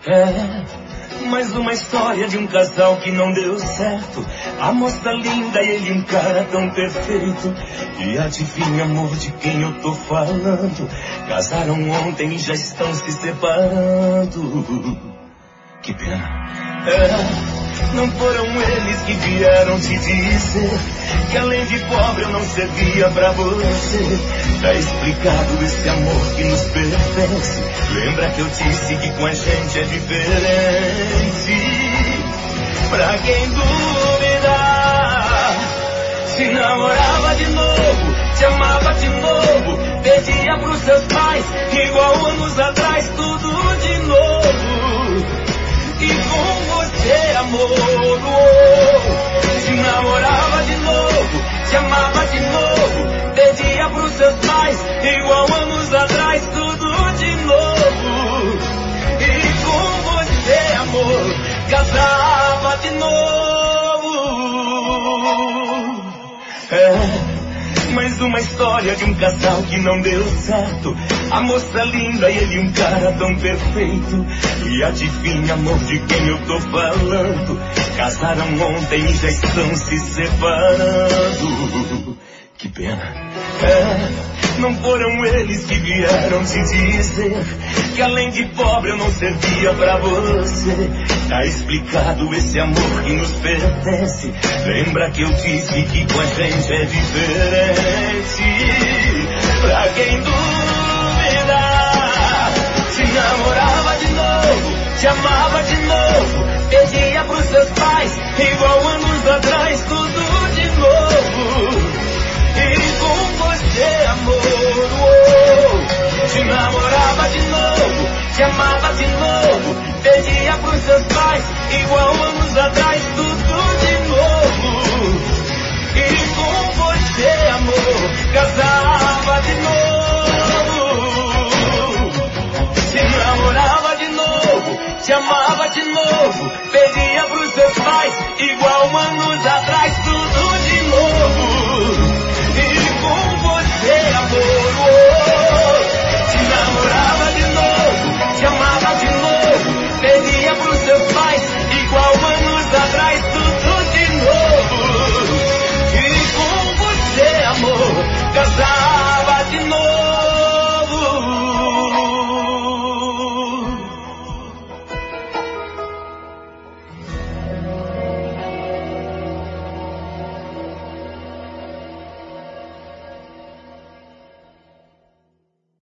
É mais uma história de um casal que não deu certo. A moça linda e ele um cara tão perfeito. E adivinha, amor, de quem eu tô falando? Casaram ontem e já estão se separando. Que pena. Não foram eles que vieram te dizer que além de pobre eu não servia pra você. Tá explicado esse amor que nos pertence. Lembra que eu disse que com a gente é diferente. Pra quem duvidar, se namorava de novo, te amava de novo, pedia pros seus pais, igual anos atrás, tudo de novo. E com você, amor, te namorava de novo, te amava de novo, pedia pros seus pais, igual anos atrás, tudo de novo. E com você, amor, casava de novo. Mais uma história de um casal que não deu certo. A moça linda e ele um cara tão perfeito. E adivinha, amor, de quem eu tô falando? Casaram ontem e já estão se separando. Que pena. Não foram eles que vieram te dizer que além de pobre eu não servia pra você. Tá explicado esse amor que nos pertence. Lembra que eu disse que com a gente é diferente. Pra quem duvidar, te namorava de novo, te amava de novo, pedia pros seus pais, igual anos atrás, tudo de novo. E com você, amor, te namorava de novo, te amava de novo, pedia pros seus pais, igual anos atrás,